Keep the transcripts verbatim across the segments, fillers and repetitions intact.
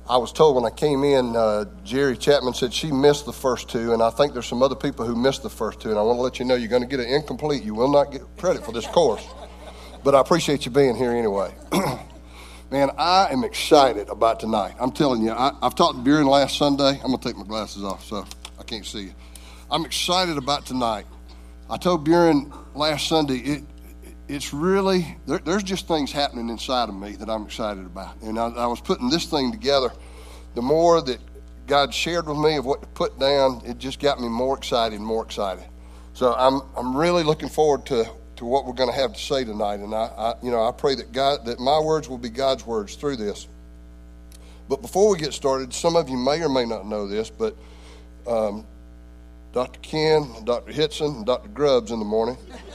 I was told when I came in, uh, Jerry Chapman said she missed the first two, and I think there's some other people who missed the first two, and I want to let you know you're going to get an incomplete. You will not get credit for this course, but I appreciate you being here anyway. Man, I am excited about tonight. I'm telling you, I, I've talked to Buren last Sunday. I'm going to take my glasses off so I can't see you. I'm excited about tonight. I told Buren last Sunday, it, it's really, there, there's just things happening inside of me that I'm excited about. And I, I was putting this thing together. The more that God shared with me of what to put down, it just got me more excited and more excited. So I'm I'm really looking forward to, to what we're going to have to say tonight. And I, I you know, I pray that God, that my words will be God's words through this. But before we get started, some of you may or may not know this, but um, Doctor Ken, Doctor Hitson, and Doctor Grubbs in the morning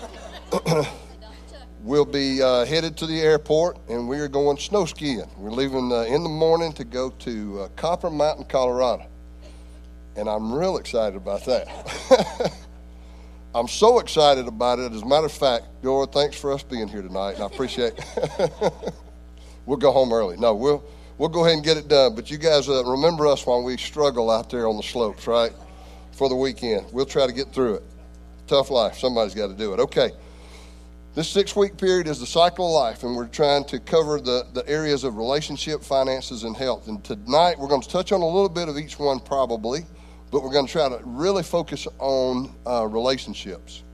we'll be uh, headed to the airport, and we are going snow skiing. We're leaving uh, in the morning to go to uh, Copper Mountain, Colorado, and I'm real excited about that. I'm so excited about it. As a matter of fact, Lord, thanks for us being here tonight, and I appreciate it. We'll go home early. No, we'll we'll go ahead and get it done, but you guys uh, remember us while we struggle out there on the slopes, right, for the weekend. We'll try to get through it. Tough life. Somebody's got to do it. Okay. This six-week period is the cycle of life, and we're trying to cover the, the areas of relationship, finances, and health. And tonight, we're going to touch on a little bit of each one probably, but we're going to try to really focus on uh, relationships.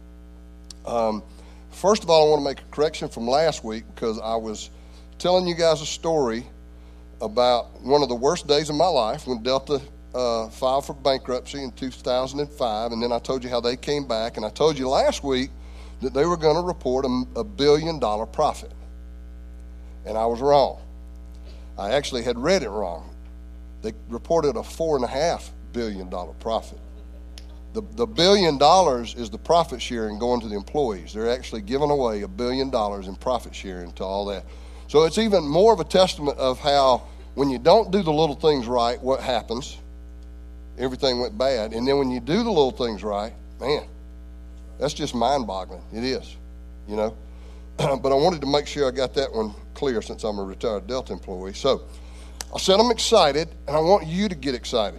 Um, first of all, I want to make a correction from last week because I was telling you guys a story about one of the worst days of my life when Delta uh, filed for bankruptcy in two thousand five, and then I told you how they came back, and I told you last week that they were going to report a, a billion dollar profit. And I was wrong. I actually had read it wrong. They reported a four and a half billion dollar profit. The, the billion dollars is the profit sharing going to the employees. They're actually giving away a billion dollars in profit sharing to all that. So it's even more of a testament of how when you don't do the little things right, what happens? Everything went bad. And then when you do the little things right, man, that's just mind-boggling. It is, you know. But I wanted to make sure I got that one clear since I'm a retired Delta employee. So I said I'm excited, and I want you to get excited.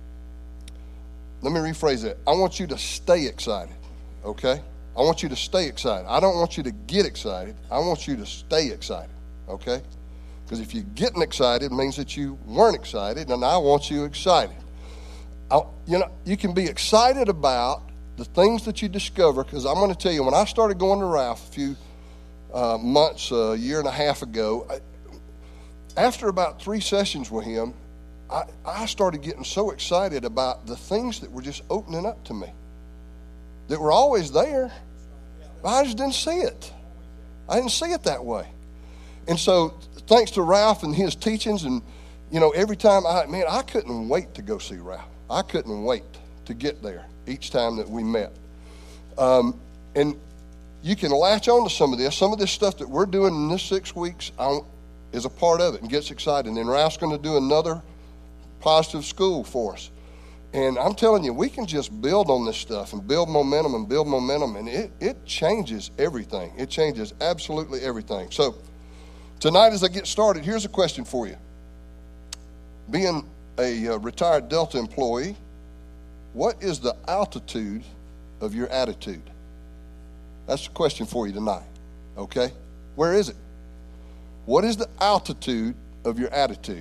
Let me rephrase that. I want you to stay excited, okay? I want you to stay excited. I don't want you to get excited. I want you to stay excited, okay? Because if you're getting excited, it means that you weren't excited, and I want you excited. I, you know, you can be excited about the things that you discover, because I'm going to tell you, when I started going to Ralph a few uh, months, a uh, year and a half ago, I, after about three sessions with him, I, I started getting so excited about the things that were just opening up to me, that were always there. I just didn't see it. I didn't see it that way. And so thanks to Ralph and his teachings, and, you know, every time, I man, I couldn't wait to go see Ralph. I couldn't wait to get there each time that we met. Um, and you can latch on to some of this. Some of this stuff that we're doing in this six weeks I, is a part of it and gets excited. And then Ralph's going to do another positive school for us. And I'm telling you, we can just build on this stuff and build momentum and build momentum, and it, it changes everything. It changes absolutely everything. So tonight as I get started, here's a question for you. Being a uh, retired Delta employee, what is the altitude of your attitude? That's the question for you tonight, okay? Where is it? What is the altitude of your attitude?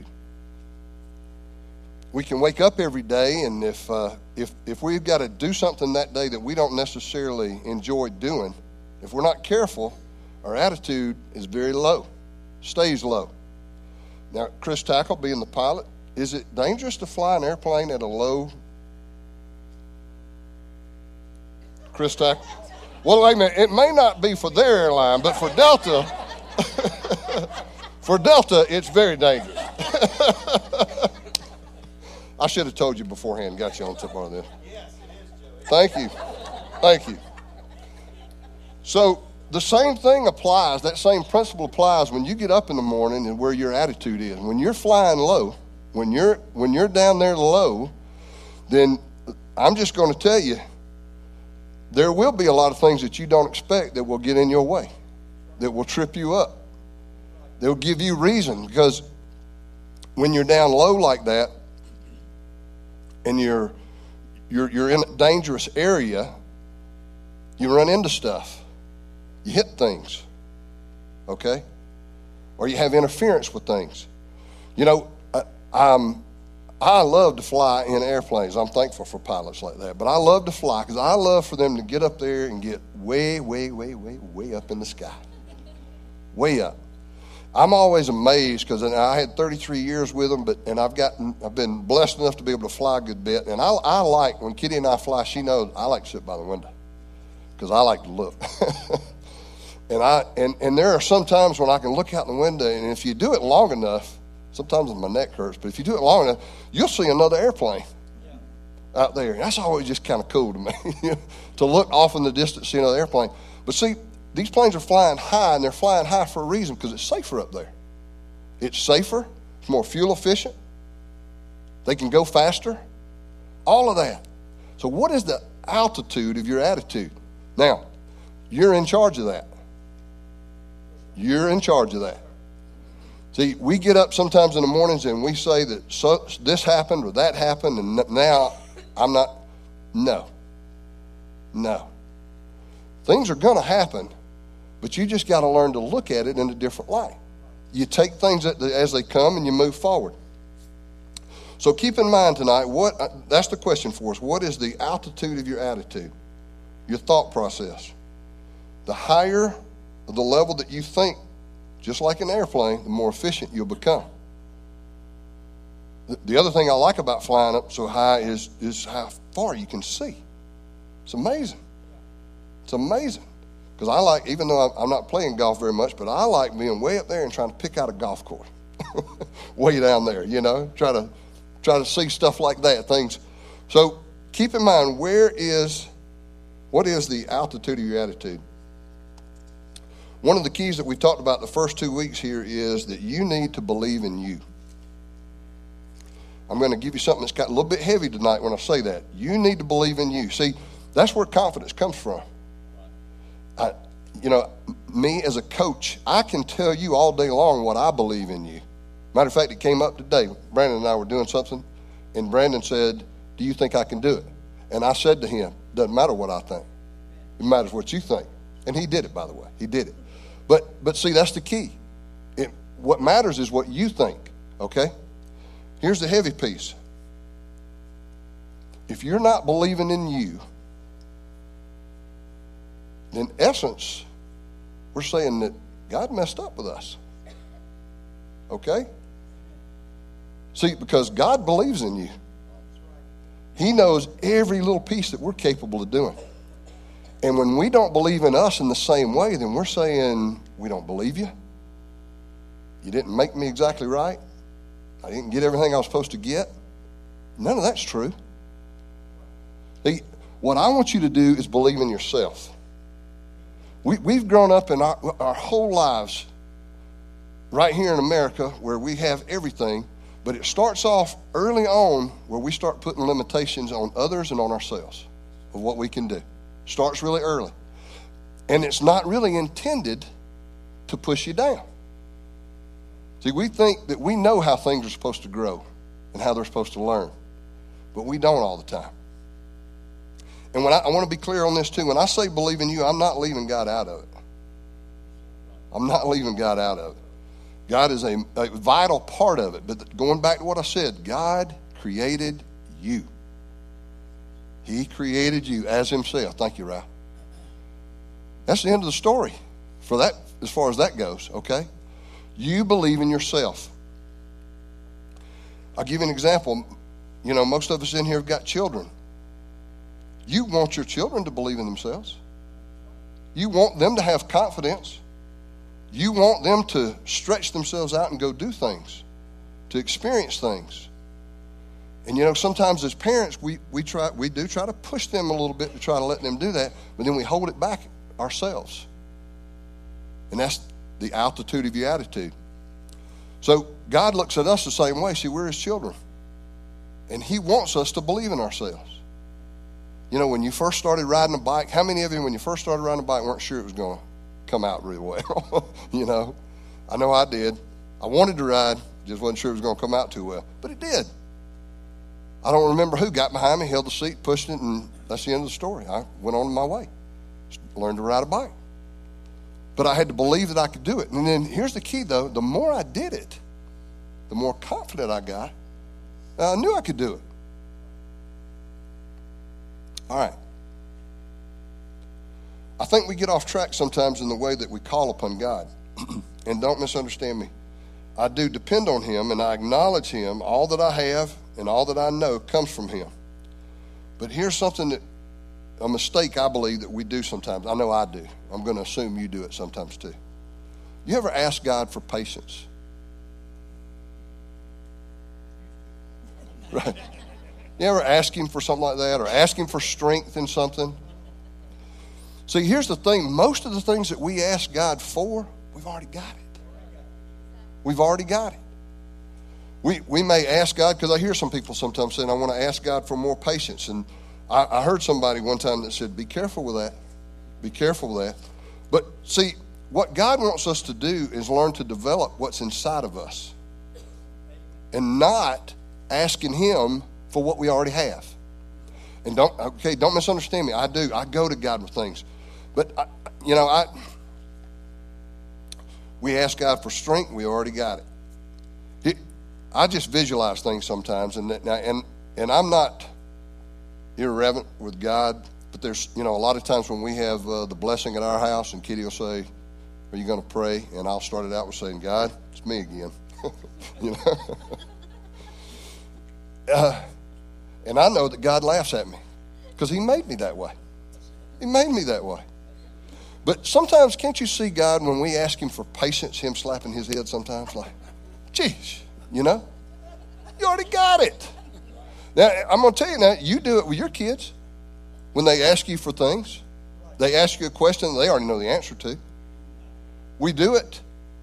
We can wake up every day, and if uh, if if we've got to do something that day that we don't necessarily enjoy doing, if we're not careful, our attitude is very low, stays low. Now, Chris Tackle, being the pilot, is it dangerous to fly an airplane at a low? Chris Tackle? Well, wait a minute. It may not be for their airline, but for Delta, for Delta, it's very dangerous. I should have told you beforehand. Got you on tip on this. Thank you. Thank you. So the same thing applies. That same principle applies when you get up in the morning and where your attitude is. When you're flying low, when you're when you're down there low, then I'm just going to tell you, there will be a lot of things that you don't expect that will get in your way, that will trip you up. They'll give you reason, because when you're down low like that and you're you're you're in a dangerous area, you run into stuff. You hit things. Okay? Or you have interference with things. You know, I, I'm I love to fly in airplanes. I'm thankful for pilots like that. But I love to fly because I love for them to get up there and get way, way, way, way, way up in the sky. Way up. I'm always amazed because I had thirty-three years with them, but and I've gotten I've been blessed enough to be able to fly a good bit. And I, I like, when Kitty and I fly, she knows I like to sit by the window because I like to look. and I and, and there are some times when I can look out the window, and if you do it long enough, sometimes my neck hurts, but if you do it long enough, you'll see another airplane yeah. out there. And that's always just kind of cool to me, to look off in the distance, see another airplane. But see, these planes are flying high, and they're flying high for a reason because it's safer up there. It's safer. It's more fuel efficient. They can go faster. All of that. So what is the altitude of your attitude? Now, you're in charge of that. You're in charge of that. See, we get up sometimes in the mornings and we say that so, this happened or that happened, and now I'm not. No. No. Things are going to happen, but you just got to learn to look at it in a different light. You take things as they come and you move forward. So keep in mind tonight, what that's the question for us. What is the altitude of your attitude, your thought process? The higher the level that you think, just like an airplane, the more efficient you'll become. The other thing I like about flying up so high is, is how far you can see. It's amazing. It's amazing. Because I like, even though I'm not playing golf very much, but I like being way up there and trying to pick out a golf course. Way down there, you know, try to try to see stuff like that, things. So keep in mind, where is, what is the altitude of your attitude? One of the keys that we talked about the first two weeks here is that you need to believe in you. I'm going to give you something that's got a little bit heavy tonight when I say that. You need to believe in you. See, that's where confidence comes from. I, you know, me as a coach, I can tell you all day long what I believe in you. Matter of fact, it came up today. Brandon and I were doing something, and Brandon said, do you think I can do it? And I said to him, doesn't matter what I think. It matters what you think. And he did it, by the way. He did it. But but see, that's the key. It, what matters is what you think, okay? Here's the heavy piece. If you're not believing in you, in essence, we're saying that God messed up with us. Okay? See, because God believes in you. He knows every little piece that we're capable of doing. And when we don't believe in us in the same way, then we're saying, we don't believe you. You didn't make me exactly right. I didn't get everything I was supposed to get. None of that's true. See, what I want you to do is believe in yourself. We, we've grown up in our, our whole lives right here in America where we have everything, but it starts off early on where we start putting limitations on others and on ourselves of what we can do. Starts really early. And it's not really intended to push you down. See, we think that we know how things are supposed to grow and how they're supposed to learn, but we don't all the time. And when I, I want to be clear on this too, when I say believe in you, I'm not leaving God out of it. I'm not leaving God out of it. God is a, a vital part of it. But going back to what I said, God created you. He created you as himself. Thank you, Ralph. That's the end of the story for that, as far as that goes, okay? You believe in yourself. I'll give you an example. You know, most of us in here have got children. You want your children to believe in themselves. You want them to have confidence. You want them to stretch themselves out and go do things, to experience things. And you know, sometimes as parents, we, we try we do try to push them a little bit to try to let them do that, but then we hold it back ourselves. And that's the altitude of your attitude. So God looks at us the same way. See, we're his children. And he wants us to believe in ourselves. You know, when you first started riding a bike, how many of you, when you first started riding a bike, weren't sure it was going to come out really well? You know, I know I did. I wanted to ride, Just wasn't sure it was going to come out too well. But it did. I don't remember who got behind me, held the seat, pushed it, and that's the end of the story. I went on my way. Learned to ride a bike. But I had to believe that I could do it. And then here's the key, though. The more I did it, the more confident I got. I knew I could do it. All right. I think we get off track sometimes in the way that we call upon God. And don't misunderstand me. I do depend on him, and I acknowledge him. All that I have and all that I know comes from him. But here's something that, a mistake I believe that we do sometimes. I know I do. I'm going to assume you do it sometimes too. You ever ask God for patience? Right. You ever ask him for something like that, or ask him for strength in something? See, here's the thing. Most of the things that we ask God for, we've already got it. We've already got it. We we may ask God, because I hear some people sometimes saying, I want to ask God for more patience. And I, I heard somebody one time that said, be careful with that. Be careful with that. But see, what God wants us to do is learn to develop what's inside of us. And not asking him for what we already have. And don't, okay, don't misunderstand me. I do. I go to God with things. But, I, you know, I we ask God for strength. We already got it. He, I just visualize things sometimes. And, and, and I'm not irreverent with God. But there's, you know, a lot of times when we have uh, the blessing at our house, and Kitty will say, are you going to pray? And I'll start it out with saying, God, it's me again. You know? Uh, and I know that God laughs at me because he made me that way. He made me that way. But sometimes, can't you see God when we ask him for patience, him slapping his head sometimes like, geez, you know, you already got it. Now, I'm going to tell you now, you do it with your kids. When they ask you for things, they ask you a question they already know the answer to. We do it.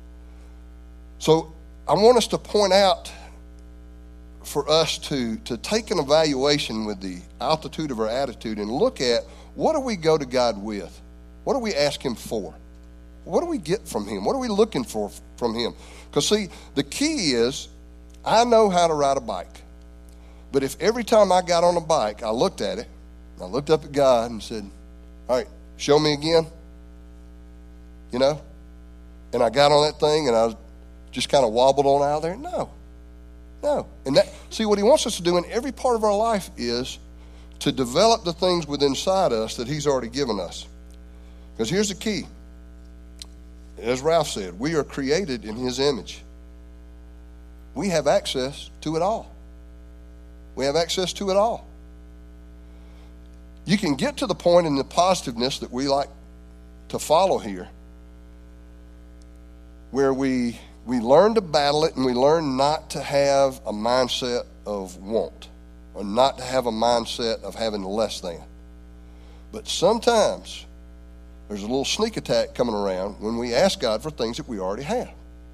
So I want us to point out for us to, to take an evaluation with the altitude of our attitude and look at what do we go to God with? What do we ask him for? What do we get from him? What are we looking for from him? Because, see, the key is I know how to ride a bike. But if every time I got on a bike, I looked at it, I looked up at God and said, all right, show me again. You know? And I got on that thing and I just kind of wobbled on out there. No. No. And that, see, what he wants us to do in every part of our life is to develop the things within inside us that he's already given us. Because here's the key. As Ralph said, we are created in his image. We have access to it all. We have access to it all. You can get to the point in the positiveness that we like to follow here, where we we learn to battle it and we learn not to have a mindset of want or not to have a mindset of having less than. But sometimes there's a little sneak attack coming around when we ask God for things that we already have.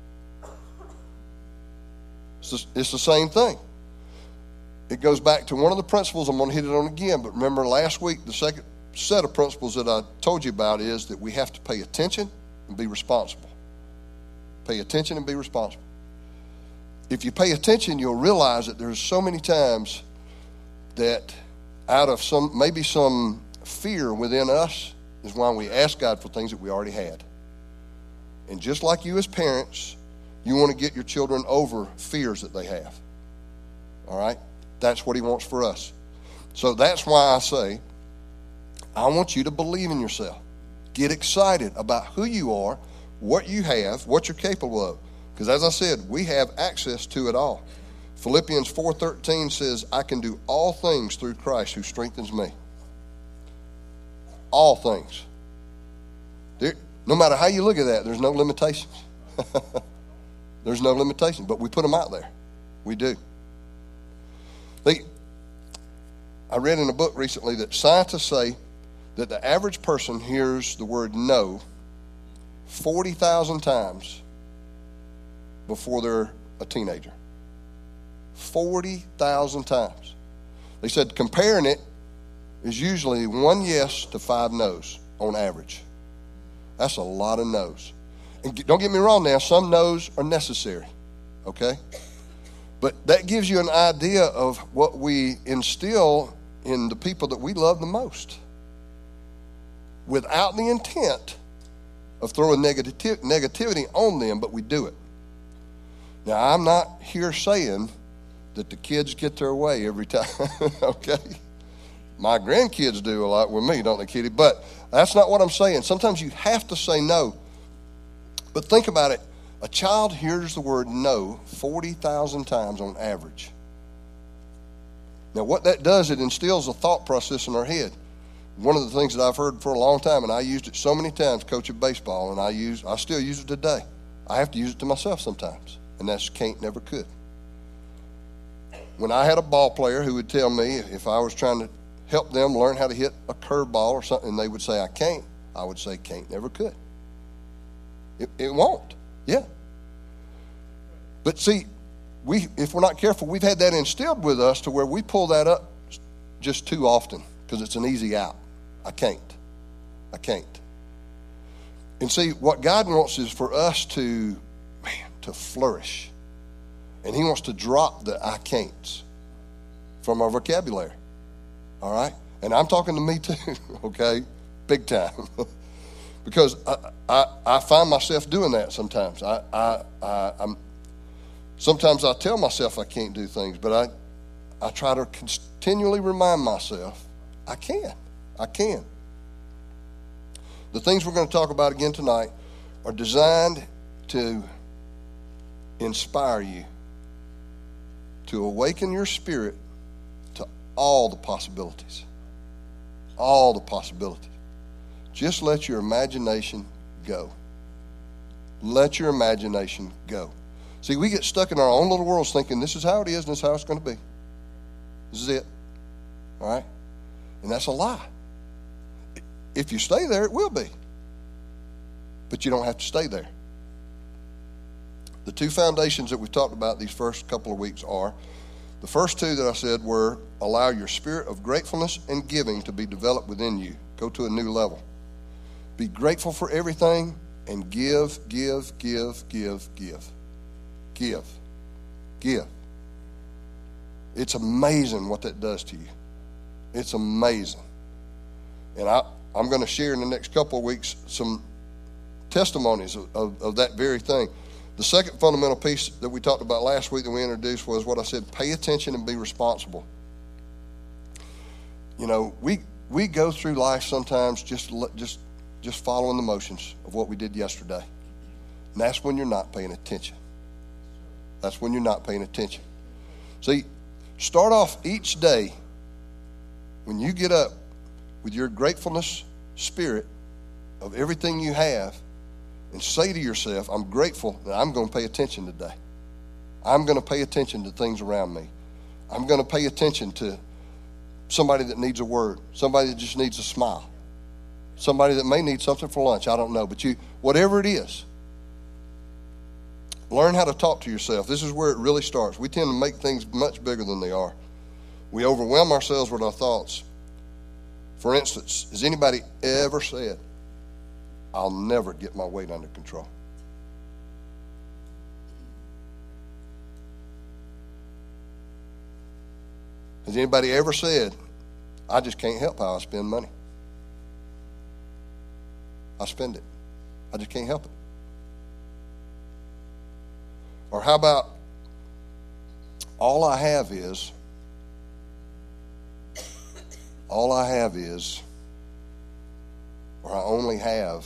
It's the, it's the same thing. It goes back to one of the principles. I'm going to hit it on again, but remember last week, the second set of principles that I told you about is that we have to pay attention and be responsible. Pay attention and be responsible. If you pay attention, you'll realize that there's so many times that out of some, maybe some fear within us is why we ask God for things that we already had. And just like you as parents, you want to get your children over fears that they have. All right? That's what he wants for us. So that's why I say, I want you to believe in yourself. Get excited about who you are, what you have, what you're capable of. Because as I said, we have access to it all. Philippians four thirteen says, I can do all things through Christ who strengthens me. All things. There, no matter how you look at that, there's no limitations. There's no limitations, but we put them out there. We do. They, I read in a book recently that scientists say that the average person hears the word no forty thousand times before they're a teenager. forty thousand times. They said comparing it is usually one yes to five no's on average. That's a lot of no's. And don't get me wrong now, some no's are necessary. okay? But that gives you an idea of what we instill in the people that we love the most, without the intent of throwing negati- negativity on them, but we do it. Now, I'm not here saying that the kids get their way every time, okay? My grandkids do a lot with me, don't they, Kitty? But that's not what I'm saying. Sometimes you have to say no. But think about it. A child hears the word no forty thousand times on average. Now, what that does, it instills a thought process in our head. One of the things that I've heard for a long time, and I used it so many times coaching baseball, and I use, I still use it today. I have to use it to myself sometimes, and that's can't, never could. When I had a ball player who would tell me if I was trying to help them learn how to hit a curveball or something, and they would say, I can't, I would say, can't, never could. It, it won't. Yeah. But see, we if we're not careful, we've had that instilled with us to where we pull that up just too often because it's an easy out. I can't. I can't. And see, what God wants is for us to, man, to flourish. And he wants to drop the I can'ts from our vocabulary. All right? And I'm talking to me too, okay? Big time. Because I, I, I find myself doing that sometimes. I, I, I, I'm, sometimes I tell myself I can't do things, but I, I try to continually remind myself I can. I can. The things we're going to talk about again tonight are designed to inspire you, to awaken your spirit to all the possibilities. All the possibilities. Just let your imagination go. Let your imagination go. See, we get stuck in our own little worlds thinking this is how it is and this is how it's going to be. This is it. All right? And that's a lie. If you stay there, it will be. But you don't have to stay there. The two foundations that we talked about these first couple of weeks are, the first two that I said were, allow your spirit of gratefulness and giving to be developed within you. Go to a new level. Be grateful for everything and give, give, give, give, give. Give. Give. It's amazing what that does to you. It's amazing. And I, I'm going to share in the next couple of weeks some testimonies of, of, of that very thing. The second fundamental piece that we talked about last week that we introduced was what I said, pay attention and be responsible. You know, we we go through life sometimes just just just following the motions of what we did yesterday. And that's when you're not paying attention. That's when you're not paying attention. See, start off each day when you get up with your gratefulness spirit of everything you have and say to yourself, I'm grateful that I'm going to pay attention today. I'm going to pay attention to things around me. I'm going to pay attention to somebody that needs a word, somebody that just needs a smile, somebody that may need something for lunch. I don't know, but you, whatever it is, learn how to talk to yourself. This is where it really starts. We tend to make things much bigger than they are. We overwhelm ourselves with our thoughts. For instance, has anybody ever said, I'll never get my weight under control? Has anybody ever said, I just can't help how I spend money? I spend it. I just can't help it. Or how about, all I have is, all I have is, or I only have.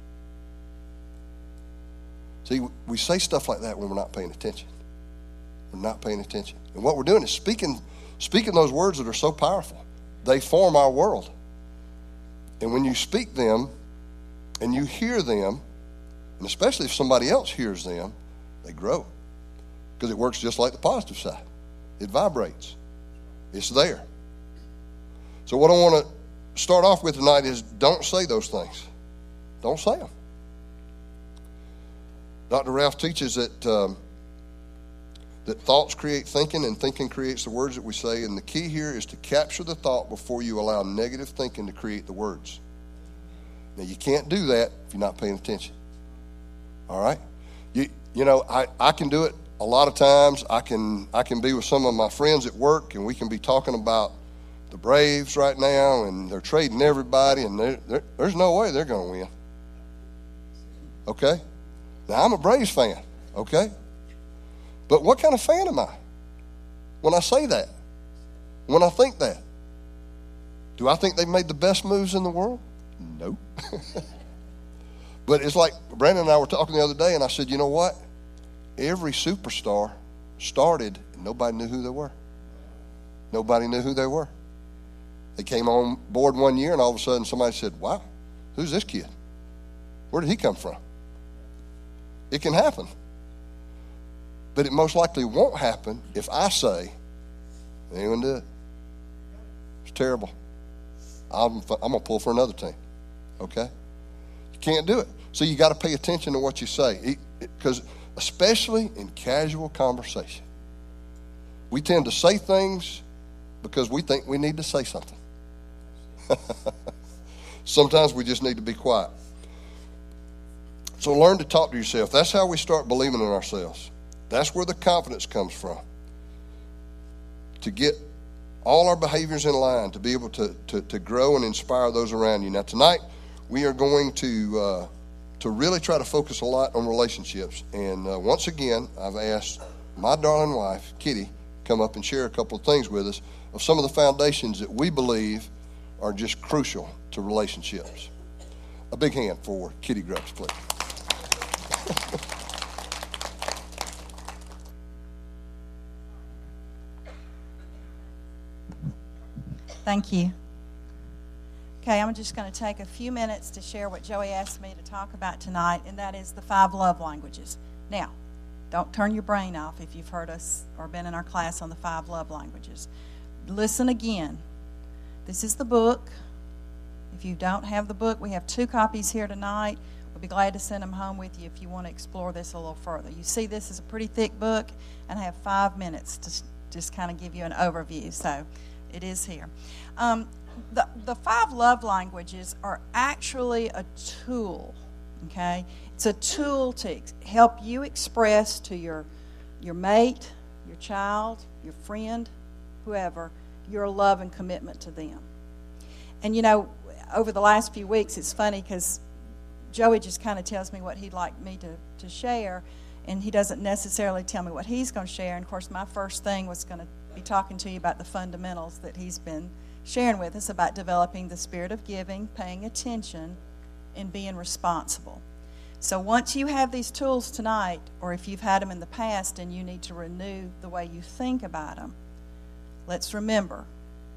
See, we say stuff like that when we're not paying attention. We're not paying attention. And what we're doing is speaking, speaking those words that are so powerful. They form our world. And when you speak them and you hear them, and especially if somebody else hears them, they grow. Because it works just like the positive side. It vibrates. It's there. So what I want to start off with tonight is don't say those things. Don't say them. Doctor Ralph teaches that um, that thoughts create thinking and thinking creates the words that we say. And the key here is to capture the thought before you allow negative thinking to create the words. Now, you can't do that if you're not paying attention. All right? You, you know, I, I can do it a lot of times I can I can be with some of my friends at work, and we can be talking about the Braves right now, and they're trading everybody, and they're, they're, there's no way they're going to win. Okay? Now, I'm a Braves fan, okay? But what kind of fan am I when I say that? When I think that? Do I think they've made the best moves in the world? No. But it's like Brandon and I were talking the other day, and I said, you know what? Every superstar started, and nobody knew who they were. Nobody knew who they were. They came on board one year, and all of a sudden somebody said, wow, who's this kid? Where did he come from? It can happen. But it most likely won't happen if I say, they ain't going to do it. It's terrible. I'm, I'm going to pull for another team. Okay? You can't do it. So you got to pay attention to what you say. Because especially in casual conversation, we tend to say things because we think we need to say something. Sometimes we just need to be quiet. So learn to talk to yourself. That's how we start believing in ourselves. That's where the confidence comes from. To get all our behaviors in line, to be able to, to, to grow and inspire those around you. Now tonight, we are going to uh, to really try to focus a lot on relationships. And uh, once again, I've asked my darling wife, Kitty, come up and share a couple of things with us of some of the foundations that we believe are just crucial to relationships. A big hand for Kitty Grubbs, please. Thank you. Okay, I'm just going to take a few minutes to share what Joey asked me to talk about tonight, and that is the five love languages. Now, don't turn your brain off if you've heard us or been in our class on the five love languages. Listen again. This is the book. If you don't have the book, we have two copies here tonight. We'll be glad to send them home with you if you want to explore this a little further. You see this is a pretty thick book, and I have five minutes to just kind of give you an overview. So it is here. Um, the, the five love languages are actually a tool, okay? It's a tool to ex- help you express to your, your mate, your child, your friend, whoever, your love and commitment to them. And, you know, over the last few weeks, it's funny because Joey just kind of tells me what he'd like me to, to share, and he doesn't necessarily tell me what he's going to share. And, of course, my first thing was going to be talking to you about the fundamentals that he's been sharing with us about developing the spirit of giving, paying attention, and being responsible. So once you have these tools tonight, or if you've had them in the past and you need to renew the way you think about them, let's remember,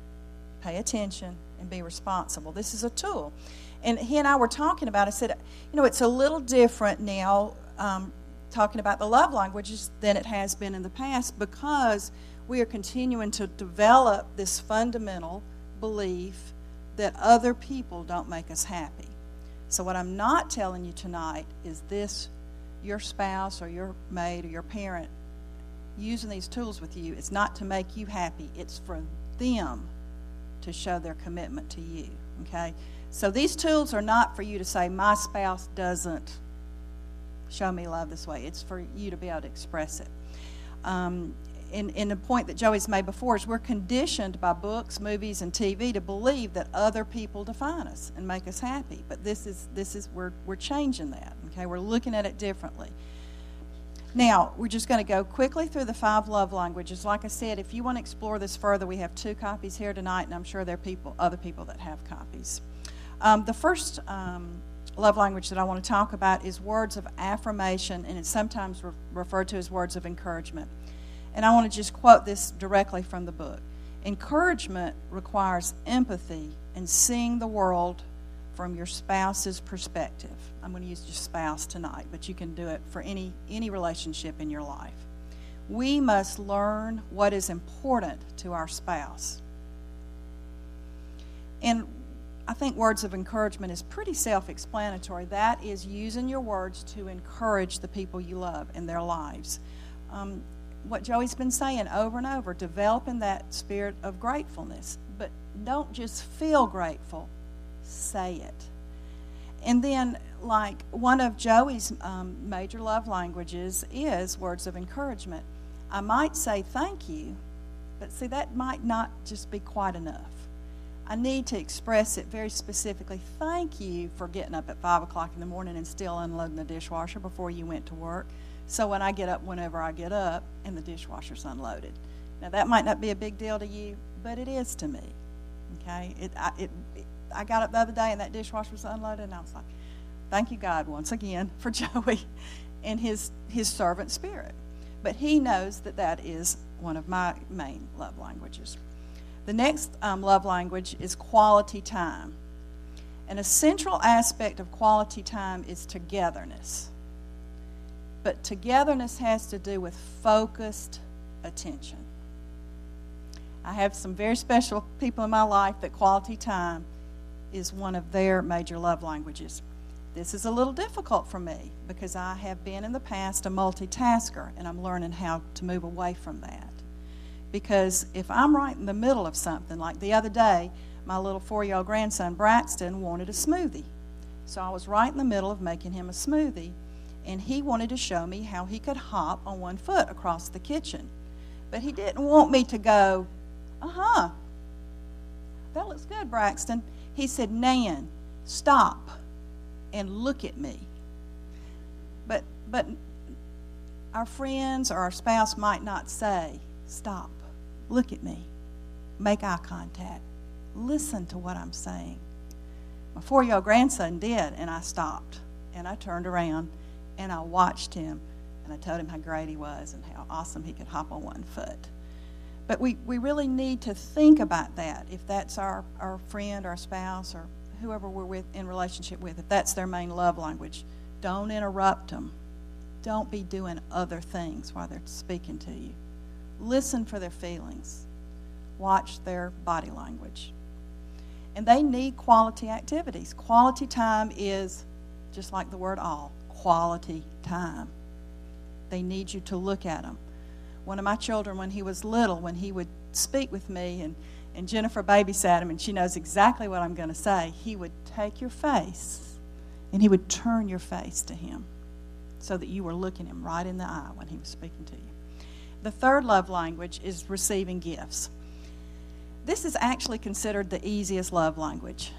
pay attention and be responsible. This is a tool. And he and I were talking about, I said, you know, it's a little different now um, talking about the love languages than it has been in the past, because we are continuing to develop this fundamental belief that other people don't make us happy. So what I'm not telling you tonight is this, your spouse or your mate or your parent using these tools with you, it's not to make you happy. It's for them to show their commitment to you, okay? So these tools are not for you to say, my spouse doesn't show me love this way. It's for you to be able to express it. Um, and, and the point that Joey's made before is we're conditioned by books, movies, and T V to believe that other people define us and make us happy. But this is, this is we're, we're changing that, okay? We're looking at it differently. Now, we're just going to go quickly through the five love languages. Like I said, if you want to explore this further, we have two copies here tonight, and I'm sure there are people, other people that have copies. Um, the first um, love language that I want to talk about is words of affirmation, and it's sometimes re- referred to as words of encouragement. And I want to just quote this directly from the book. Encouragement requires empathy and seeing the world from your spouse's perspective. I'm going to use your spouse tonight, but you can do it for any, any relationship in your life. We must learn what is important to our spouse. And I think words of encouragement is pretty self-explanatory. That is using your words to encourage the people you love in their lives. Um, what Joey's been saying over and over, developing that spirit of gratefulness. But don't just feel grateful, say it. And then, like, one of Joey's um, major love languages is words of encouragement. I might say thank you, but see, that might not just be quite enough. I need to express it very specifically. Thank you for getting up at five o'clock in the morning and still unloading the dishwasher before you went to work. So when I get up, whenever I get up, and the dishwasher's unloaded. Now, that might not be a big deal to you, but it is to me. Okay? It, I, it, it, I got up the other day and that dishwasher was unloaded, and I was like, thank you, God, once again, for Joey and his, his servant spirit. But he knows that that is one of my main love languages. The next um, love language is quality time. And a central aspect of quality time is togetherness. But togetherness has to do with focused attention. I have some very special people in my life that quality time is one of their major love languages. This is a little difficult for me because I have been in the past a multitasker, and I'm learning how to move away from that. Because if I'm right in the middle of something, like the other day, my little four-year-old grandson, Braxton, wanted a smoothie. So I was right in the middle of making him a smoothie, and he wanted to show me how he could hop on one foot across the kitchen. But he didn't want me to go, uh-huh, that looks good, Braxton. He said, Nan, stop and look at me. But, but our friends or our spouse might not say, stop. Look at me. Make eye contact. Listen to what I'm saying. My four-year-old grandson did, and I stopped. And I turned around, and I watched him, and I told him how great he was and how awesome he could hop on one foot. But we, we really need to think about that. If that's our, our friend or our spouse or whoever we're with in relationship with, if that's their main love language, don't interrupt them. Don't be doing other things while they're speaking to you. Listen for their feelings. Watch their body language. And they need quality activities. Quality time is, just like the word all, quality time. They need you to look at them. One of my children, when he was little, when he would speak with me, and, and Jennifer babysat him, and she knows exactly what I'm going to say, he would take your face, and he would turn your face to him so that you were looking him right in the eye when he was speaking to you. The third love language is receiving gifts. This is actually considered the easiest love language,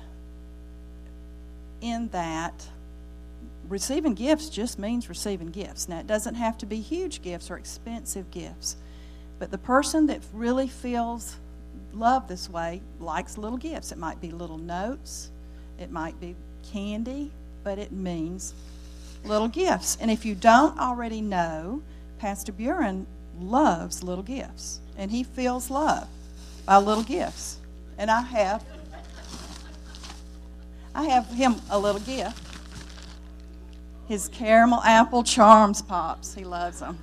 in that receiving gifts just means receiving gifts. Now, it doesn't have to be huge gifts or expensive gifts, but the person that really feels love this way likes little gifts. It might be little notes, it might be candy, but it means little gifts. And if you don't already know, Pastor Buren loves little gifts, and he feels love by little gifts. And I have I have him a little gift. His caramel apple Charms Pops. He loves them.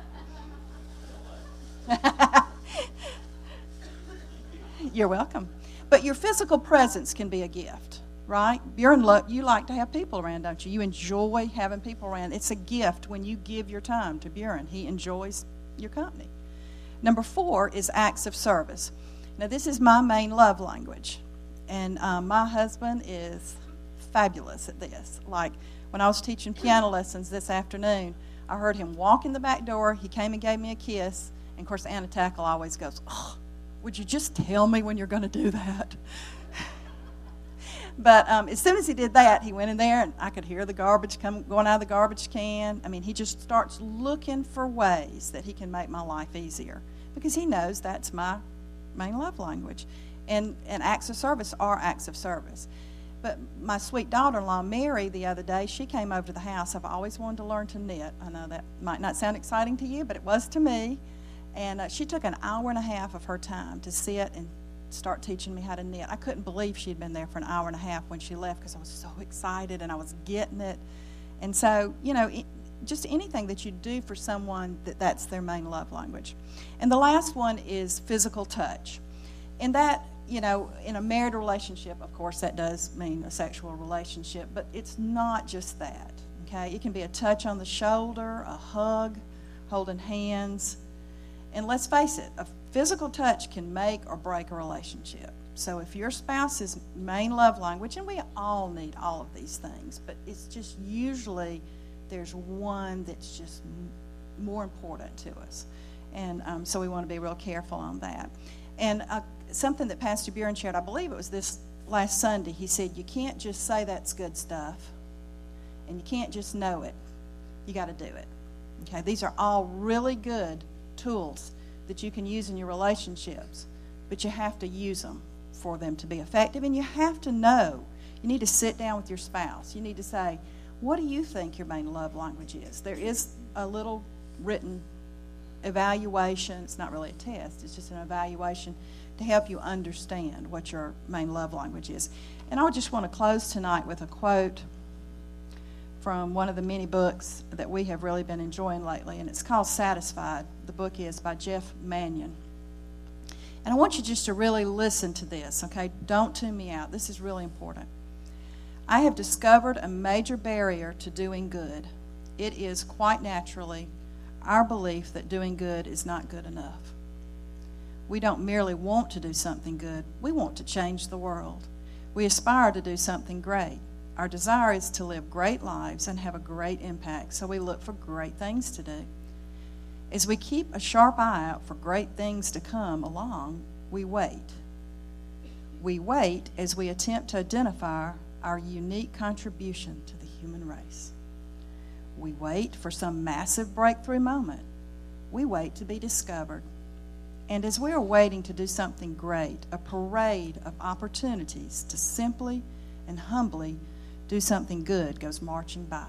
You're welcome. But your physical presence can be a gift, right? Buren, you like to have people around, don't you? You enjoy having people around. It's a gift when you give your time to Buren. He enjoys your company. Number four is acts of service. Now, this is my main love language, and um, my husband is fabulous at this. Like, when I was teaching piano lessons this afternoon, I heard him walk in the back door. He came and gave me a kiss, and of course, Anna Tackle always goes, oh, would you just tell me when you're going to do that? But um, as soon as he did that, he went in there, and I could hear the garbage come going out of the garbage can. I mean, he just starts looking for ways that he can make my life easier, because he knows that's my main love language. And, and acts of service are acts of service. But my sweet daughter-in-law, Mary, the other day, she came over to the house. I've always wanted to learn to knit. I know that might not sound exciting to you, but it was to me. And uh, she took an hour and a half of her time to sit and start teaching me how to knit. I couldn't believe she'd been there for an hour and a half when she left, because I was so excited and I was getting it. And so, you know, it, just anything that you do for someone, that that's their main love language. And the last one is physical touch. And that, you know, in a married relationship, of course, that does mean a sexual relationship, but it's not just that, okay? It can be a touch on the shoulder, a hug, holding hands. And let's face it, a physical touch can make or break a relationship. So if your spouse's main love language, and we all need all of these things, but it's just usually there's one that's just m- more important to us. And um, so we want to be real careful on that. And uh, something that Pastor Buren shared, I believe it was this last Sunday, he said, you can't just say that's good stuff, and you can't just know it. You got to do it. Okay, these are all really good tools that you can use in your relationships, but you have to use them for them to be effective, and you have to know. You need to sit down with your spouse. You need to say, what do you think your main love language is? There is a little written evaluation. It's not really a test. It's just an evaluation to help you understand what your main love language is. And I just want to close tonight with a quote from one of the many books that we have really been enjoying lately, and it's called Satisfied. The book is by Jeff Manion. And I want you just to really listen to this, okay? Don't tune me out. This is really important. I have discovered a major barrier to doing good. It is quite naturally our belief that doing good is not good enough. We don't merely want to do something good. We want to change the world. We aspire to do something great. Our desire is to live great lives and have a great impact, so we look for great things to do. As we keep a sharp eye out for great things to come along, we wait. We wait as we attempt to identify our unique contribution to the human race. We wait for some massive breakthrough moment. We wait to be discovered. And as we are waiting to do something great, a parade of opportunities to simply and humbly do something good goes marching by.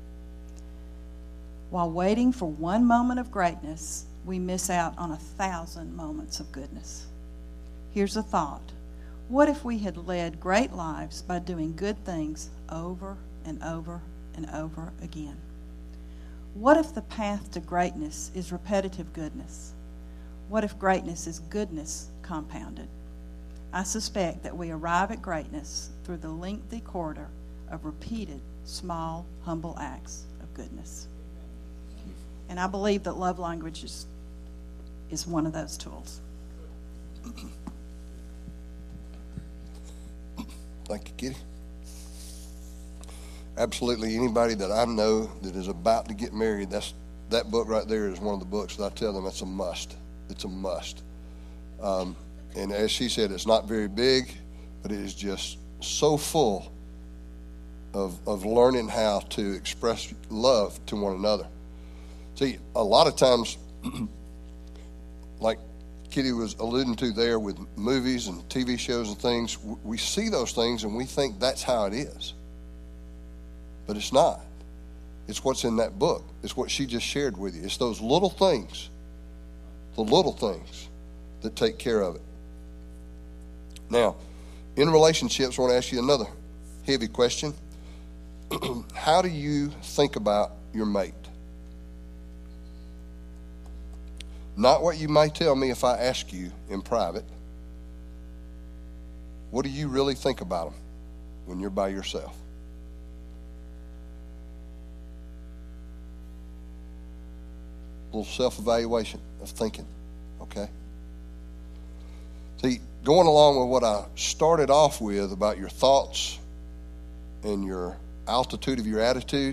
While waiting for one moment of greatness, we miss out on a thousand moments of goodness. Here's a thought. What if we had led great lives by doing good things over and over and over again? What if the path to greatness is repetitive goodness? What if greatness is goodness compounded? I suspect that we arrive at greatness through the lengthy corridor of repeated, small, humble acts of goodness. And I believe that love language is, is one of those tools. Thank you, Kitty. Absolutely anybody that I know that is about to get married, that's that book right there is one of the books that I tell them it's a must. It's a must. Um, and as she said, it's not very big, but it is just so full of of learning how to express love to one another. See, a lot of times, like Kitty was alluding to there with movies and T V shows and things, we see those things and we think that's how it is. But it's not. It's what's in that book. It's what she just shared with you. It's those little things, the little things that take care of it. Now, in relationships, I want to ask you another heavy question. How do you think about your mate? Not what you may tell me if I ask you in private. What do you really think about them when you're by yourself? A little self-evaluation of thinking, okay? See, going along with what I started off with about your thoughts and your altitude of your attitude,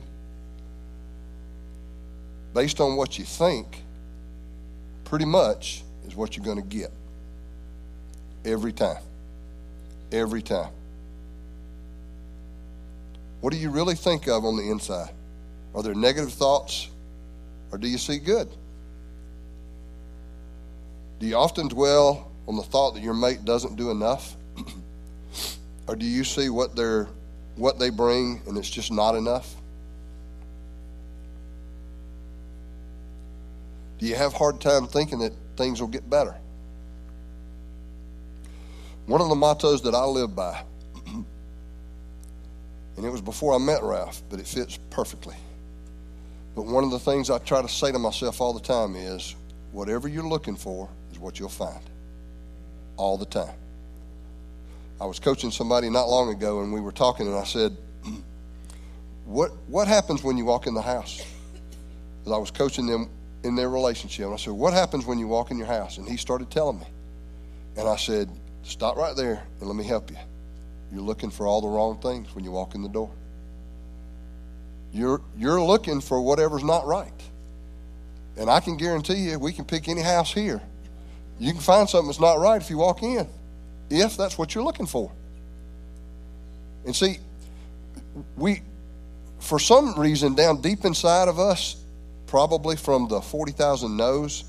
based on what you think, pretty much is what you're going to get every time. Every time. What do you really think of on the inside? Are there negative thoughts, or do you see good? Do you often dwell on the thought that your mate doesn't do enough? Or do you see what they're what they bring and it's just not enough? Do you have a hard time thinking that things will get better? One of the mottos that I live by, and it was before I met Ralph, but it fits perfectly. But one of the things I try to say to myself all the time is, whatever you're looking for is what you'll find. All the time. I was coaching somebody not long ago, and we were talking, and I said, what what happens when you walk in the house? Because I was coaching them in their relationship. And I said, what happens when you walk in your house? And he started telling me. And I said, stop right there and let me help you. You're looking for all the wrong things when you walk in the door. You're, you're looking for whatever's not right. And I can guarantee you, we can pick any house here. You can find something that's not right if you walk in, if that's what you're looking for. And see, we, for some reason, down deep inside of us, probably from the forty thousand no's,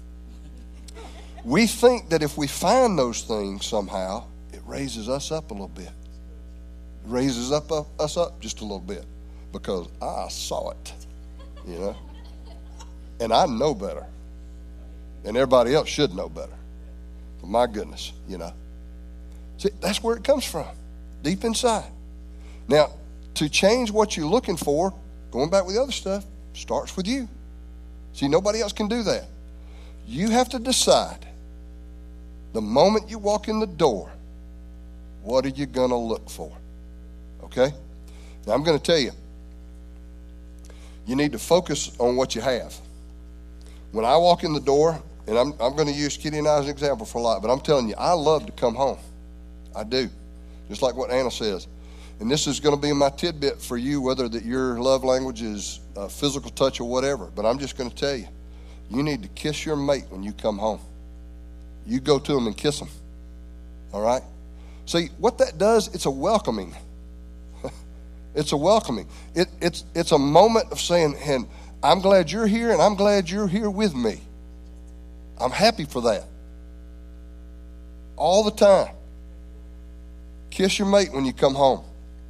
we think that if we find those things somehow, it raises us up a little bit. It raises up, up us up just a little bit because I saw it, you know. And I know better. And everybody else should know better. But my goodness, you know. See, that's where it comes from, deep inside. Now, to change what you're looking for, going back with the other stuff, starts with you. See, nobody else can do that. You have to decide the moment you walk in the door, what are you going to look for? Okay? Now, I'm going to tell you, you need to focus on what you have. When I walk in the door, and I'm, I'm going to use Kitty and I as an example for a lot, but I'm telling you, I love to come home. I do. Just like what Anna says. And this is going to be my tidbit for you, whether that your love language is uh, physical touch or whatever. But I'm just going to tell you, you need to kiss your mate when you come home. You go to them and kiss them. All right? See, what that does, it's a welcoming. It's a welcoming. It, it's, it's a moment of saying, and I'm glad you're here, and I'm glad you're here with me. I'm happy for that. All the time. Kiss your mate when you come home.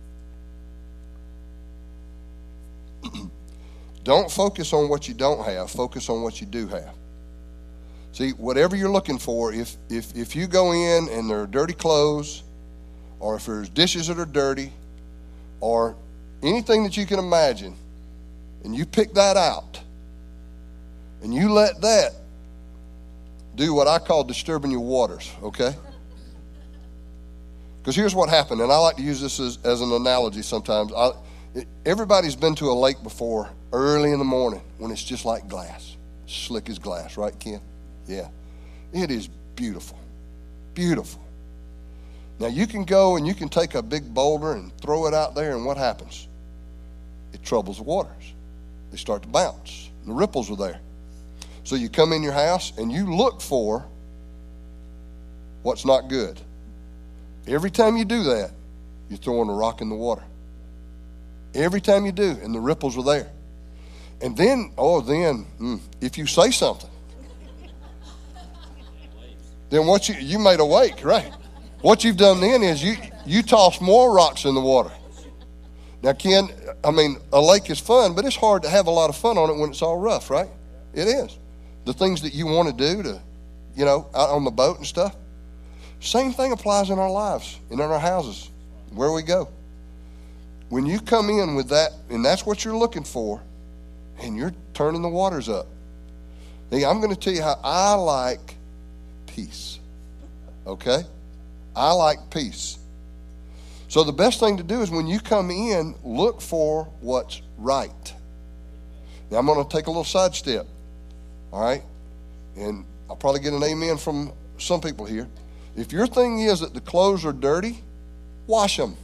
Don't focus on what you don't have. Focus on what you do have. See, whatever you're looking for, if, if, if you go in and there are dirty clothes, or if there's dishes that are dirty, or anything that you can imagine, and you pick that out, and you let that do what I call disturbing your waters, okay? Because here's what happened, and I like to use this as, as an analogy sometimes. I, it, everybody's been to a lake before early in the morning when it's just like glass. Slick as glass, right, Ken? Yeah. It is beautiful. Beautiful. Now, you can go and you can take a big boulder and throw it out there, and what happens? It troubles the waters. They start to bounce. The ripples are there. So you come in your house and you look for what's not good. Every time you do that, you're throwing a rock in the water. Every time you do, and the ripples are there. And then, oh, then, mm, if you say something, then what you, you made a wake, right? What you've done then is you, you toss more rocks in the water. Now, Ken, I mean, a lake is fun, but it's hard to have a lot of fun on it when it's all rough, right? It is. The things that you want to do to, you know, out on the boat and stuff. Same thing applies in our lives and in our houses, where we go. When you come in with that, and that's what you're looking for, and you're turning the waters up. Now, I'm going to tell you how I like peace. Okay? I like peace. So the best thing to do is when you come in, look for what's right. Now, I'm going to take a little sidestep. All right? And I'll probably get an amen from some people here. If your thing is that the clothes are dirty, wash them.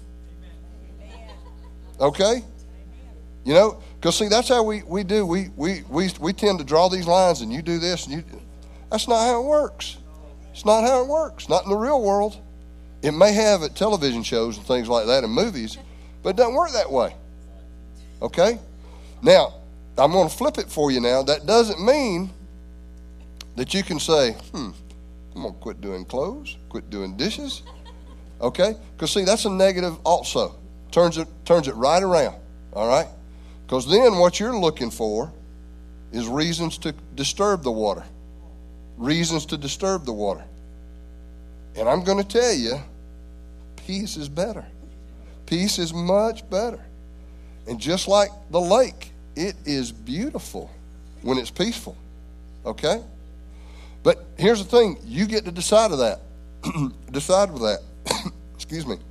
Okay? You know, because see, that's how we, we do. We, we, we, we tend to draw these lines, and you do this, and you. That's not how it works. It's not how it works. Not in the real world. It may have at television shows and things like that and movies, but it doesn't work that way. Okay? Now, I'm going to flip it for you now. That doesn't mean that you can say, hmm, I'm going to quit doing clothes, quit doing dishes. Okay? Because, see, that's a negative also. Turns it, turns it right around. All right? Because then what you're looking for is reasons to disturb the water. Reasons to disturb the water. And I'm going to tell you, peace is better. Peace is much better. And just like the lake, it is beautiful when it's peaceful. Okay? But here's the thing. You get to decide of that. Decide with that. Excuse me.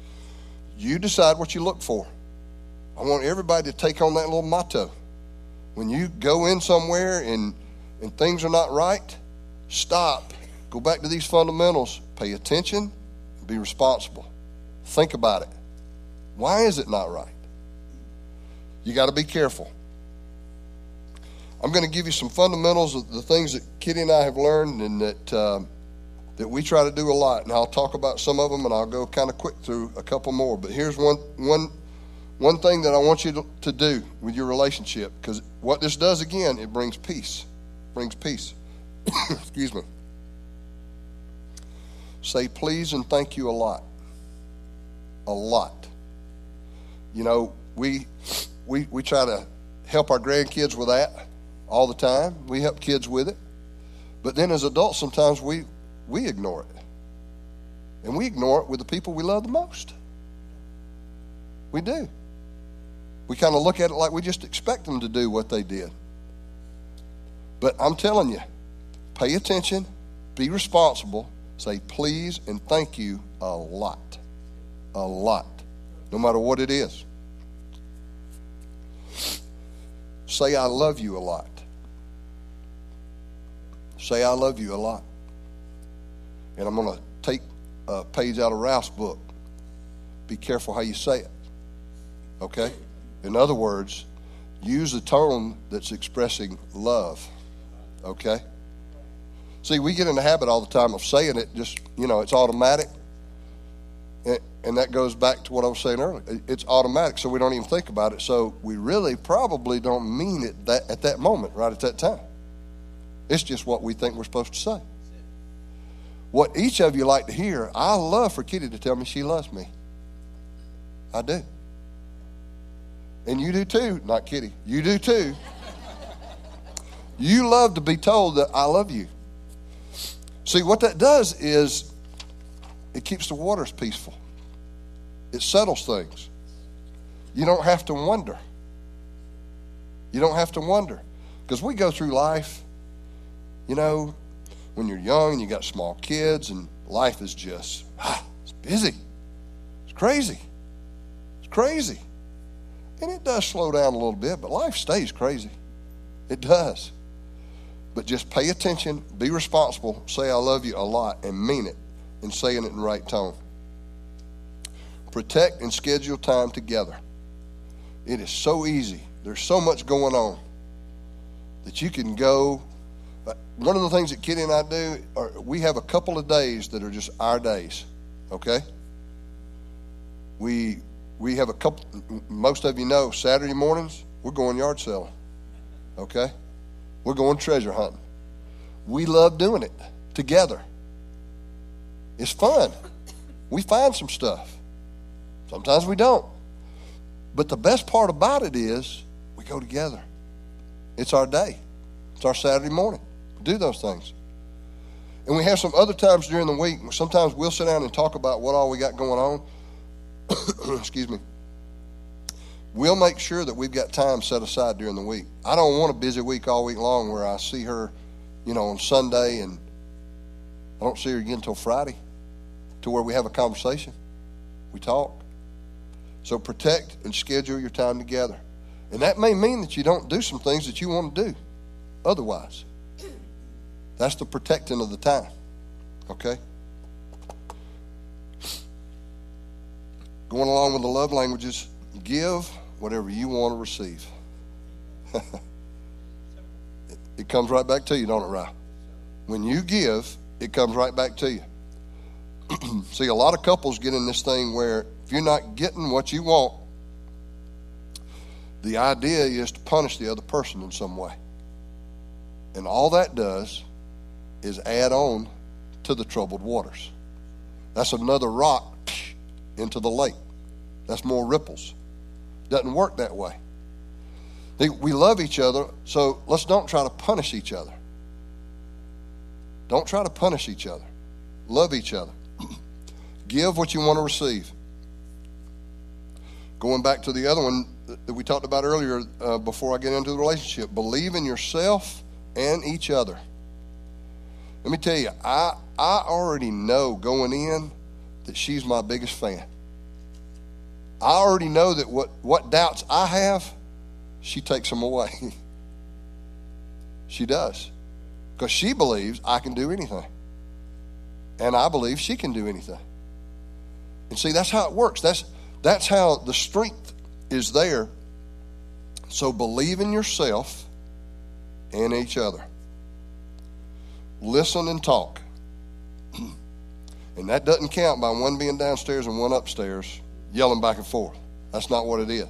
You decide what you look for. I want everybody to take on that little motto. When you go in somewhere and, and things are not right, stop. Go back to these fundamentals. Pay attention. Be responsible. Think about it. Why is it not right? You got to be careful. I'm going to give you some fundamentals of the things that Kitty and I have learned and that um, that we try to do a lot. And I'll talk about some of them, and I'll go kind of quick through a couple more. But here's one one one thing that I want you to, to do with your relationship, because what this does, again, it brings peace. Brings peace. Excuse me. Say please and thank you a lot. A lot. You know, we we we try to help our grandkids with that all the time. We help kids with it. But then as adults, sometimes we, we ignore it. And we ignore it with the people we love the most. We do. We kind of look at it like we just expect them to do what they did. But I'm telling you, pay attention, be responsible, say please and thank you a lot. A lot. No matter what it is. Say I love you a lot. Say I love you a lot. And I'm going to take a page out of Ralph's book. Be careful how you say it. Okay? In other words, use a tone that's expressing love. Okay? See, we get in the habit all the time of saying it just, you know, it's automatic. And, and that goes back to what I was saying earlier. It's automatic, so we don't even think about it. So we really probably don't mean it that at that moment, right at that time. It's just what we think we're supposed to say. What each of you like to hear, I love for Kitty to tell me she loves me. I do. And you do too. Not Kitty. You do too. You love to be told that I love you. See, what that does is it keeps the waters peaceful. It settles things. You don't have to wonder. You don't have to wonder. Because we go through life, you know, when you're young and you got small kids and life is just, ah, it's busy. It's crazy. It's crazy. And it does slow down a little bit, but life stays crazy. It does. But just pay attention, be responsible, say I love you a lot, and mean it, and saying it in the right tone. Protect and schedule time together. It is so easy. There's so much going on that you can go. One of the things that Kitty and I do, are we have a couple of days that are just our days, okay? We we have a couple, most of you know, Saturday mornings, we're going yard selling, okay? We're going treasure hunting. We love doing it together. It's fun. We find some stuff. Sometimes we don't. But the best part about it is we go together. It's our day. It's our Saturday morning. We do those things. And we have some other times during the week. Sometimes we'll sit down and talk about what all we got going on. Excuse me. We'll make sure that we've got time set aside during the week. I don't want a busy week all week long where I see her, you know, on Sunday and I don't see her again until Friday, to where we have a conversation. We talk. So protect and schedule your time together. And that may mean that you don't do some things that you want to do otherwise. That's the protecting of the time. Okay? Going along with the love languages, give whatever you want to receive. it, it comes right back to you, don't it, Ralph? When you give, it comes right back to you. See, a lot of couples get in this thing where if you're not getting what you want, the idea is to punish the other person in some way. And all that does is add on to the troubled waters. That's another rock into the lake. That's more ripples. Doesn't work that way. We love each other, so let's don't try to punish each other. Don't try to punish each other. Love each other. Give what you want to receive. Going back to the other one that we talked about earlier uh, before I get into the relationship. Believe in yourself and each other. Let me tell you, I, I already know going in that she's my biggest fan. I already know that what, what doubts I have, she takes them away. She does. Because she believes I can do anything. And I believe she can do anything. And see, that's how it works. That's, that's how the strength is there. So believe in yourself and each other. Listen and talk. And that doesn't count by one being downstairs and one upstairs yelling back and forth. That's not what it is.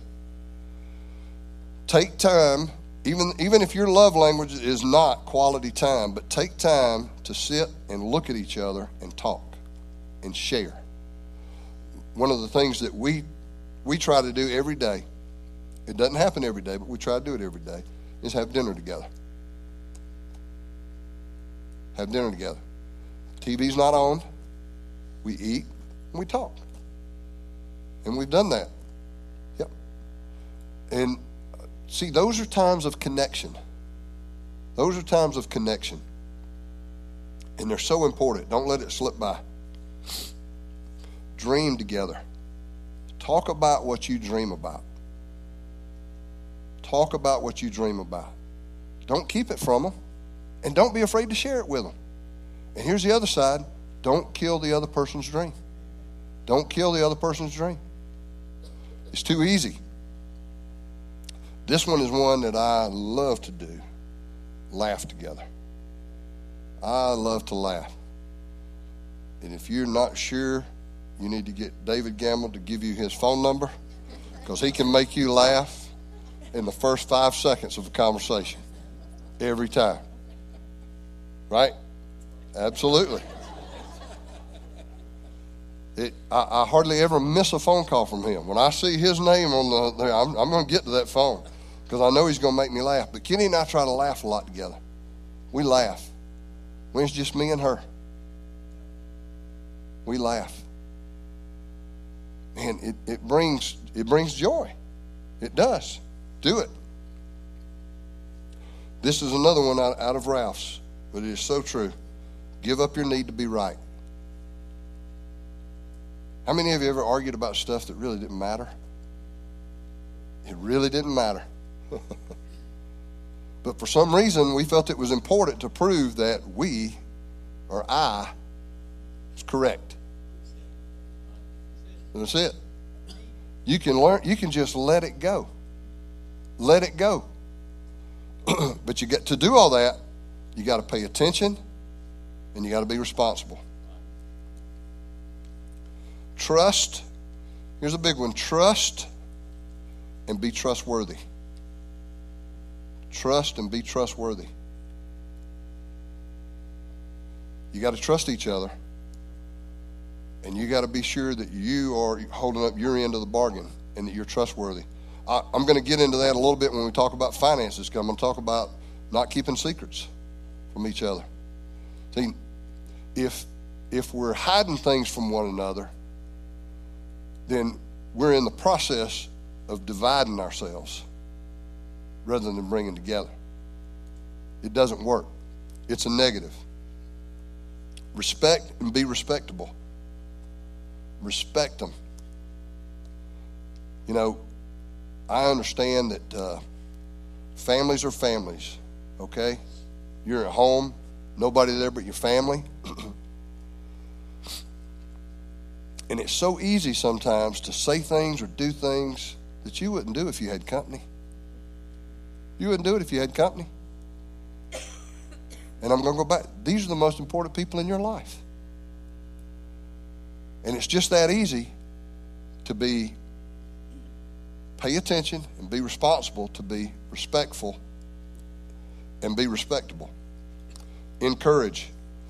Take time, even, even if your love language is not quality time, but take time to sit and look at each other and talk and share. One of the things that we we try to do every day, it doesn't happen every day, but we try to do it every day, is have dinner together. Have dinner together. T V's not on. We eat and we talk. And we've done that. Yep. And see, those are times of connection. Those are times of connection. And they're so important. Don't let it slip by. Dream together. Talk about what you dream about. Talk about what you dream about. Don't keep it from them. And don't be afraid to share it with them. And here's the other side. Don't kill the other person's dream. Don't kill the other person's dream. It's too easy. This one is one that I love to do. Laugh together. I love to laugh. And if you're not sure, you need to get David Gamble to give you his phone number, because he can make you laugh in the first five seconds of a conversation. Every time. Right? Absolutely. It, I, I hardly ever miss a phone call from him. When I see his name on the there, I'm, I'm going to get to that phone because I know he's going to make me laugh. But Kenny and I try to laugh a lot together. We laugh. When it's just me and her, we laugh. Man, it, it brings it brings joy. It does. Do it. This is another one out, out of Ralph's, but it is so true. Give up your need to be right. How many of you ever argued about stuff that really didn't matter? It really didn't matter. But for some reason, we felt it was important to prove that we, or I, was correct. And that's it. You can learn, you can just let it go. Let it go. But you get to do all that, you got to pay attention and you got to be responsible. Trust. Here's a big one. Trust and be trustworthy. Trust and be trustworthy. You got to trust each other. And you got to be sure that you are holding up your end of the bargain and that you're trustworthy. I, I'm going to get into that a little bit when we talk about finances, because I'm going to talk about not keeping secrets from each other. See, if if we're hiding things from one another, then we're in the process of dividing ourselves rather than bringing together. It doesn't work. It's a negative. Respect and be respectable. Respect them. You know, I understand that uh, families are families, okay? You're at home, nobody there but your family. And it's so easy sometimes to say things or do things that you wouldn't do if you had company. You wouldn't do it if you had company. And I'm going to go back. These are the most important people in your life. And it's just that easy to be, pay attention and be responsible, to be respectful and be respectable. Encourage.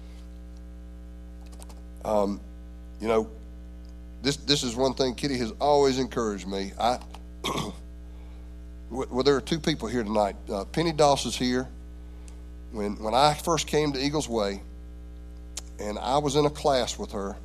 Um, you know, This this is one thing Kitty has always encouraged me. I well, there are two people here tonight. Uh, Penny Doss is here. When when I first came to Eagles Way, and I was in a class with her,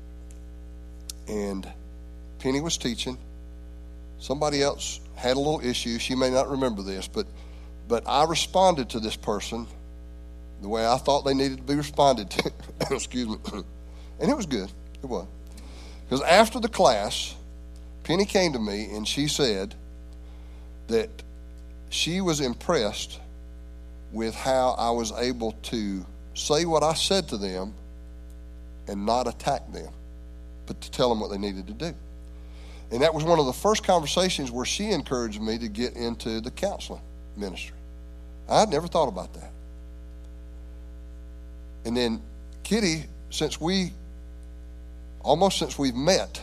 and Penny was teaching. Somebody else had a little issue. She may not remember this, but but I responded to this person the way I thought they needed to be responded to. Excuse me. And it was good. It was. Because after the class, Penny came to me and she said that she was impressed with how I was able to say what I said to them and not attack them, but to tell them what they needed to do. And that was one of the first conversations where she encouraged me to get into the counseling ministry. I'd never thought about that. And then Kitty, since we, almost since we've met,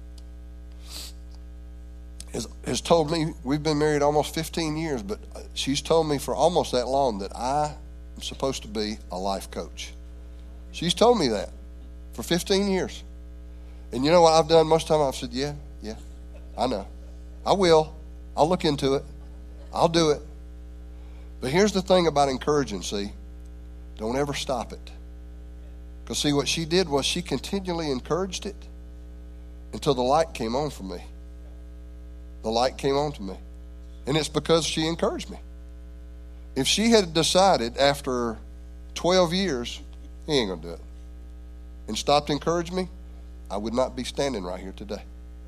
has, has told me, we've been married almost fifteen years, but she's told me for almost that long that I am supposed to be a life coach. She's told me that for fifteen years. And you know what I've done most of the time? I've said, yeah, yeah, I know. I will. I'll look into it. I'll do it. But here's the thing about encouraging, see? Don't ever stop it. Because see, what she did was she continually encouraged it until the light came on for me. The light came on to me. And it's because she encouraged me. If she had decided after twelve years, he ain't going to do it, and stopped encouraging me, I would not be standing right here today.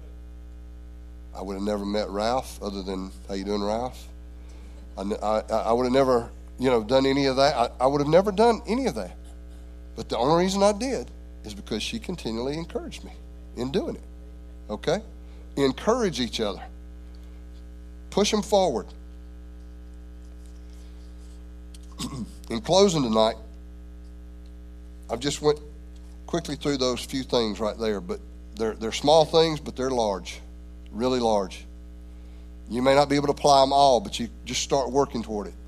I would have never met Ralph other than, how you doing, Ralph? I, I, I would have never, you know, done any of that. I, I would have never done any of that. But the only reason I did is because she continually encouraged me in doing it. Okay? Encourage each other. Push them forward. In closing tonight, I've just went quickly through those few things right there, but they're they're small things, but they're large, really large. You may not be able to apply them all, but you just start working toward it.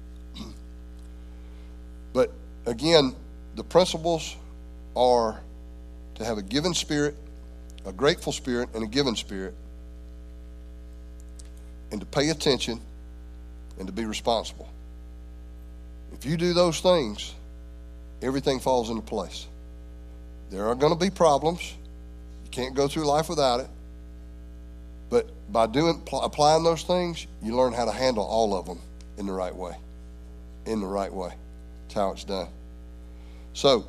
But again, the principles are to have a given spirit, a grateful spirit, and a given spirit, and to pay attention and to be responsible. If you do those things, everything falls into place. There are going to be problems. You can't go through life without it. But by doing, applying those things, you learn how to handle all of them in the right way. In the right way. That's how it's done. So,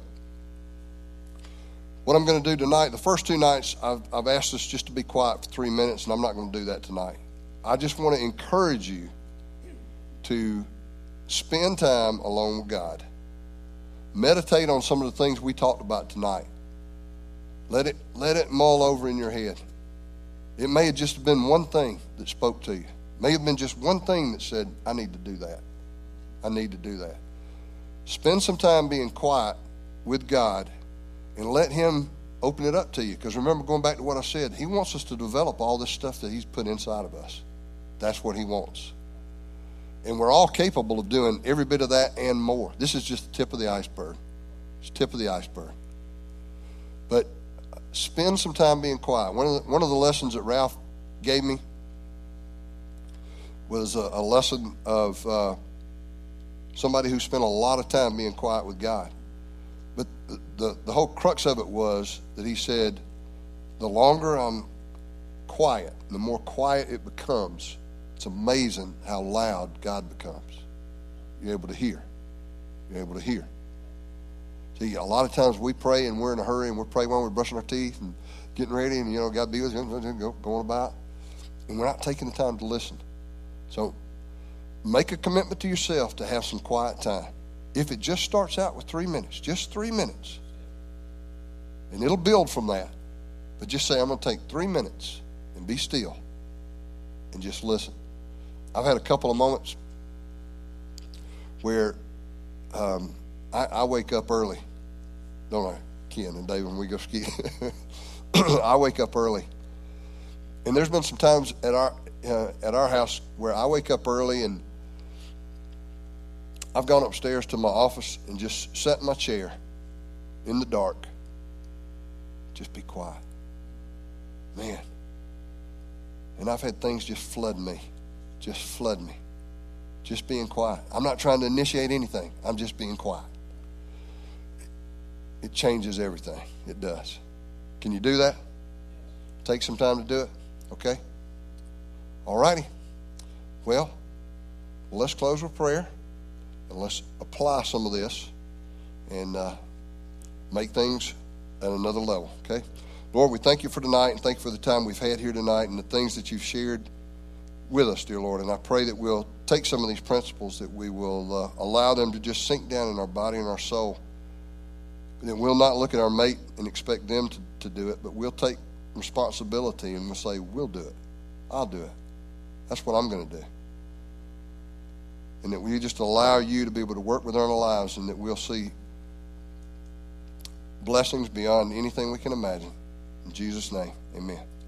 what I'm going to do tonight, the first two nights, I've, I've asked us just to be quiet for three minutes, and I'm not going to do that tonight. I just want to encourage you to spend time alone with God. Meditate on some of the things we talked about tonight. Let it, let it mull over in your head. It may have just been one thing that spoke to you. It may have been just one thing that said, I need to do that. I need to do that. Spend some time being quiet with God and let Him open it up to you. Because remember, going back to what I said, He wants us to develop all this stuff that He's put inside of us. That's what He wants. And we're all capable of doing every bit of that and more. This is just the tip of the iceberg. It's the tip of the iceberg. But spend some time being quiet. One of the, one of the lessons that Ralph gave me was a, a lesson of uh, somebody who spent a lot of time being quiet with God. But the, the, the whole crux of it was that he said, the longer I'm quiet, the more quiet it becomes, it's amazing how loud God becomes. You're able to hear. You're able to hear. See, a lot of times we pray and we're in a hurry and we're praying while we're brushing our teeth and getting ready and, you know, God be with you, going about. And we're not taking the time to listen. So make a commitment to yourself to have some quiet time. If it just starts out with three minutes, just three minutes. And it'll build from that. But just say, I'm going to take three minutes and be still and just listen. I've had a couple of moments where um, I, I wake up early. Don't I, Ken and David, when we go ski? I wake up early. And there's been some times at our uh, at our house where I wake up early and I've gone upstairs to my office and just sat in my chair in the dark. Just be quiet. Man. And I've had things just flood me. Just flood me. Just being quiet. I'm not trying to initiate anything. I'm just being quiet. It changes everything. It does. Can you do that? Take some time to do it? Okay? All righty. Well, let's close with prayer. And let's apply some of this and uh, make things at another level, okay? Lord, we thank you for tonight and thank you for the time we've had here tonight and the things that you've shared with us, dear Lord. And I pray that we'll take some of these principles, that we will uh, allow them to just sink down in our body and our soul. That we'll not look at our mate and expect them to, to do it, but we'll take responsibility and we'll say, we'll do it. I'll do it. That's what I'm going to do. And that we just allow you to be able to work within our lives, and that we'll see blessings beyond anything we can imagine. In Jesus' name, amen.